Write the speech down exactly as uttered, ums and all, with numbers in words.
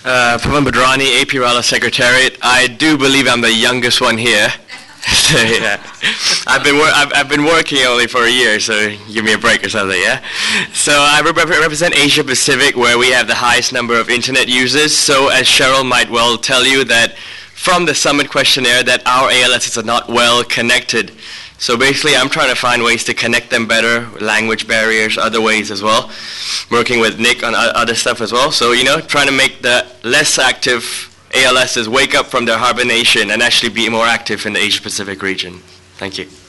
Uh, Pavan Badrani, A P Rala Secretariat. I do believe I'm the youngest one here. So, yeah. I've been wor- I've, I've been working only for a year, so give me a break or something, yeah? So I rep- represent Asia Pacific, where we have the highest number of internet users. So as Cheryl might well tell you, that from the summit questionnaire, that our A L Ss are not well connected. So basically, I'm trying to find ways to connect them better, language barriers, other ways as well. Working with Nick on o- other stuff as well. So, you know, trying to make the less active A L Ss wake up from their hibernation and actually be more active in the Asia Pacific region. Thank you.